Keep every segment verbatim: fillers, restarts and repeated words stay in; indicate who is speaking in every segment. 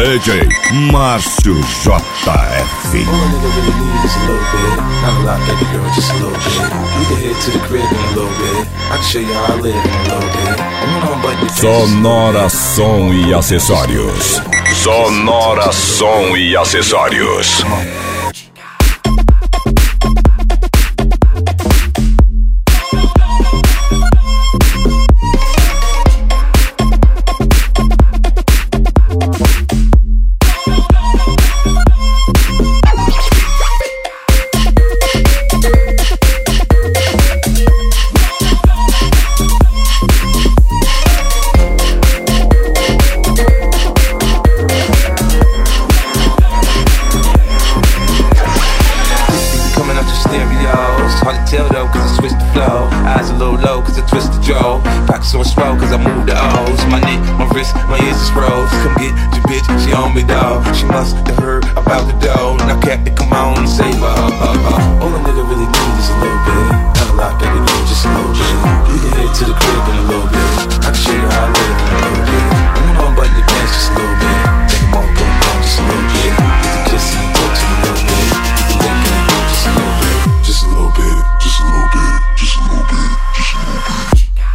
Speaker 1: D J Márcio J F.
Speaker 2: All a nigga really need is a little bit. Not a lot, baby girl, just a little bit. We can head to the crib in a little bit. I can show you how I live in a little bit. I'm on button.
Speaker 1: Sonora Som e Acessórios. Sonora Som e Acessórios.
Speaker 2: So slow, cause I moved the O's. My neck, my wrist, my ears is froze. Come get your bitch, she on me, dog. She must have heard about the dough. Now Captain, come on and save her. Uh, uh, uh. All a nigga really need is a little bit. Not a lot, baby, girl, just a little bit. We can head to the crib in a little bit. I can show you how I live in a little bit. I'm gonna unbutton your pants just a little bit. Take them off, put them on just a little bit. Get the kissing and touching a little bit. Get the licking and just a little bit. Just a little bit, just a little bit, just a little bit, just a little bit.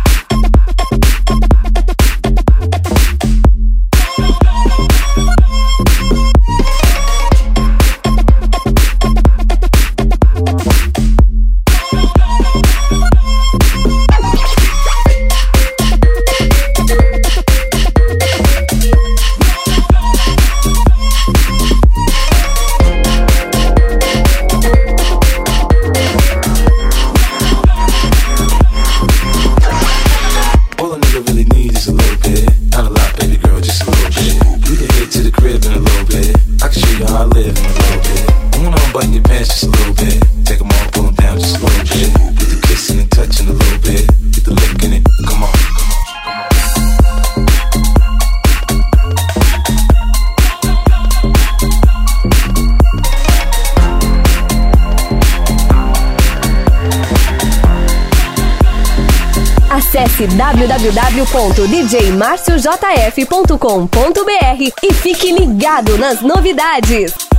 Speaker 3: Acesse w w w ponto d j marcio j f ponto com ponto b r e fique ligado nas novidades.